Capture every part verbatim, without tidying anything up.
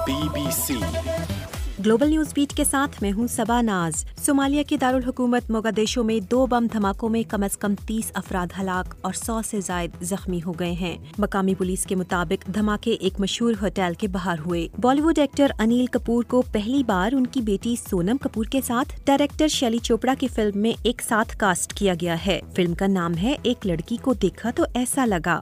Be B C global news beat کے ساتھ میں ہوں صبا ناز۔ صومالیہ کے دارالحکومت موگادیشو میں دو بم دھماکوں میں کم از کم تیس افراد ہلاک اور سو سے زائد زخمی ہو گئے ہیں۔ مقامی پولیس کے مطابق دھماکے ایک مشہور ہوٹل کے باہر ہوئے۔ Bollywood actor Anil Kapoor کو پہلی بار ان کی بیٹی سونم کپور کے ساتھ ڈائریکٹر شیلی چوپڑا کی فلم میں ایک ساتھ کاسٹ کیا گیا ہے۔ فلم کا نام ہے ایک لڑکی کو دیکھا تو ایسا لگا۔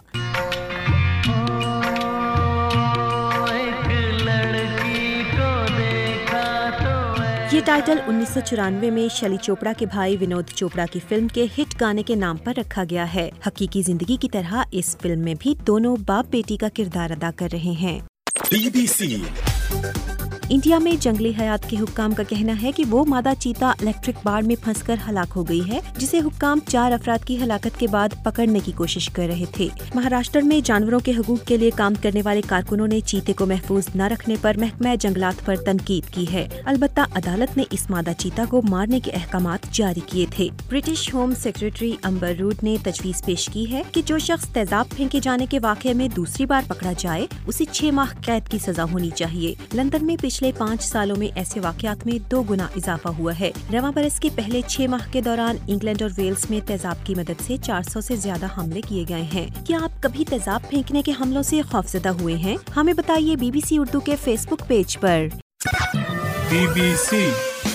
یہ ٹائٹل انیس سو چورانوے میں شیلی چوپڑا کے بھائی ونود چوپڑا کی فلم کے ہٹ گانے کے نام پر رکھا گیا ہے۔ حقیقی زندگی کی طرح اس فلم میں بھی دونوں باپ بیٹی کا کردار ادا کر رہے ہیں۔ بی بی سی انڈیا میں جنگلی حیات کے حکام کا کہنا ہے کہ وہ مادہ چیتا الیکٹرک باڑ میں پھنس کر ہلاک ہو گئی ہے، جسے حکام چار افراد کی ہلاکت کے بعد پکڑنے کی کوشش کر رہے تھے۔ مہاراشٹر میں جانوروں کے حقوق کے لیے کام کرنے والے کارکنوں نے چیتے کو محفوظ نہ رکھنے پر محکمہ جنگلات پر تنقید کی ہے۔ البتہ عدالت نے اس مادہ چیتا کو مارنے کے احکامات جاری کیے تھے۔ British home secretary Amber Rudd نے تجویز پیش کی ہے کہ جو شخص تیزاب پھینکے جانے کے واقعے میں دوسری بار پکڑا جائے اسے چھ ماہ قید کی سزا ہونی چاہیے۔ لندن میں پچھلے پانچ سالوں میں ایسے واقعات میں دو گنا اضافہ ہوا ہے۔ رواں برس کے پہلے چھ ماہ کے دوران انگلینڈ اور ویلز میں تیزاب کی مدد سے چار سو سے زیادہ حملے کیے گئے ہیں۔ کیا آپ کبھی تیزاب پھینکنے کے حملوں سے خوفزدہ ہوئے ہیں؟ ہمیں بتائیے بی بی سی اردو کے فیس بک پیج پر۔ B B C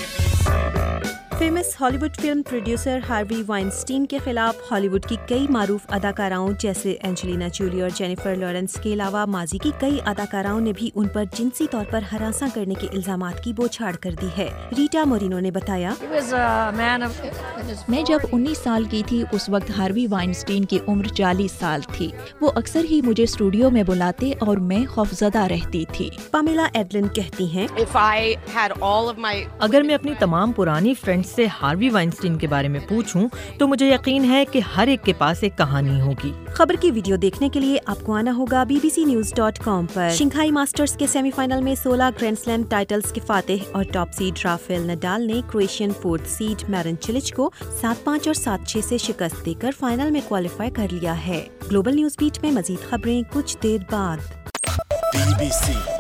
famous Hollywood film producer Harvey Weinstein کے خلاف ہالی ووڈ کی کئی معروف اداکاراؤں جیسے اینجلینا جولی اور جینیفر لارنس کے علاوہ ماضی کی کئی اداکاراؤں نے بھی ان پر جنسی طور پر ہراساں کرنے کے الزامات کی بوچھاڑ کر دی ہے۔ ریٹا مورینو نے بتایا، میں جب انیس سال کی تھی اس وقت ہاروی وائنسٹین کی عمر چالیس سال تھی۔ وہ اکثر ہی مجھے اسٹوڈیو میں بلاتے اور میں خوفزدہ رہتی تھی۔ پامیلا ایڈلن کہتی ہیں، اگر میں اپنی تمام پرانی فرینڈ سے ہاروی وائنسٹین کے بارے میں پوچھوں تو مجھے یقین ہے کہ ہر ایک کے پاس ایک کہانی ہوگی۔ خبر کی ویڈیو دیکھنے کے لیے آپ کو آنا ہوگا B B C news dot com پر۔ شنگھائی ماسٹرز کے سیمی فائنل میں سولہ گرینڈ سلیم ٹائٹلز کے فاتح اور ٹاپ سیڈ رافیل نڈال نے کرویشین فورتھ سیڈ میرن چلچ کو سات پانچ اور سات چھ سے شکست دے کر فائنل میں کوالیفائی کر لیا ہے۔ گلوبل نیوز بیٹ میں مزید خبریں کچھ دیر بعد۔ Be B C